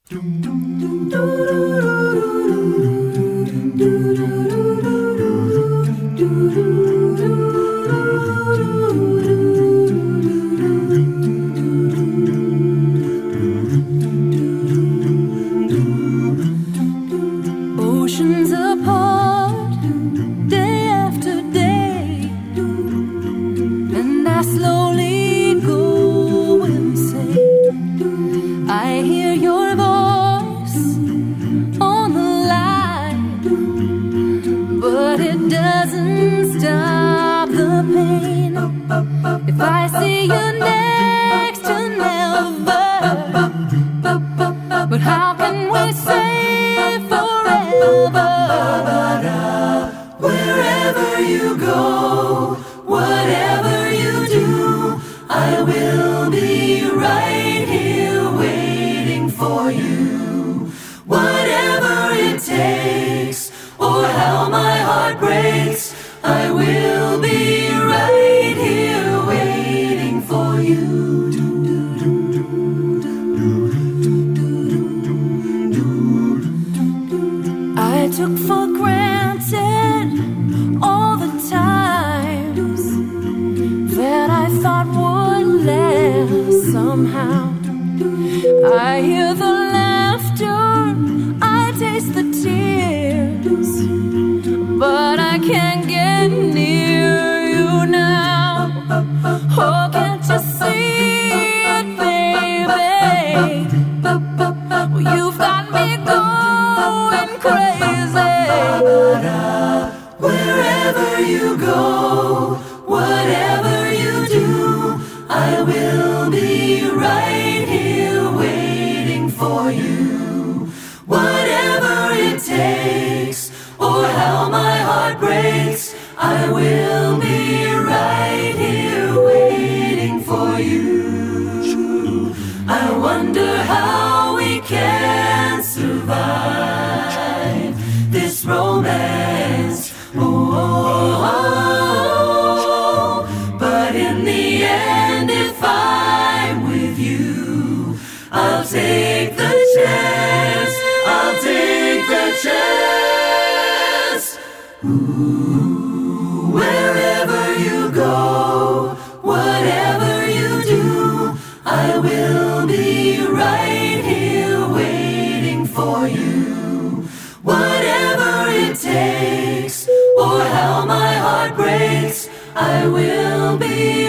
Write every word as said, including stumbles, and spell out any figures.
Oceans apart, day after day, and I slowly go insane. I hear your voice on the line, but it doesn't stop the pain. If I see you next to never, but how can we say forever? Wherever you go, whatever you do, I will be right here waiting for you. Whatever it takes, or how my heart breaks, I will be right here waiting for you. I took for granted all the times that I thought would last somehow. I hear the laughter, I taste the tears, but I can't get near you now. Oh, can't you see it, baby? Well, you've got me going crazy. Wherever you go, whatever you do, I will be right here waiting for you. Whatever it takes, or how my heart breaks, I will be right here waiting for you. I wonder how we can survive this romance. Oh, oh, oh, but in the end, if I'm with you, I'll take the chance. I'll take the chance. Ooh, wherever you go, whatever you do, I will be right here waiting for you. Whatever it takes, or how my heart breaks, I will be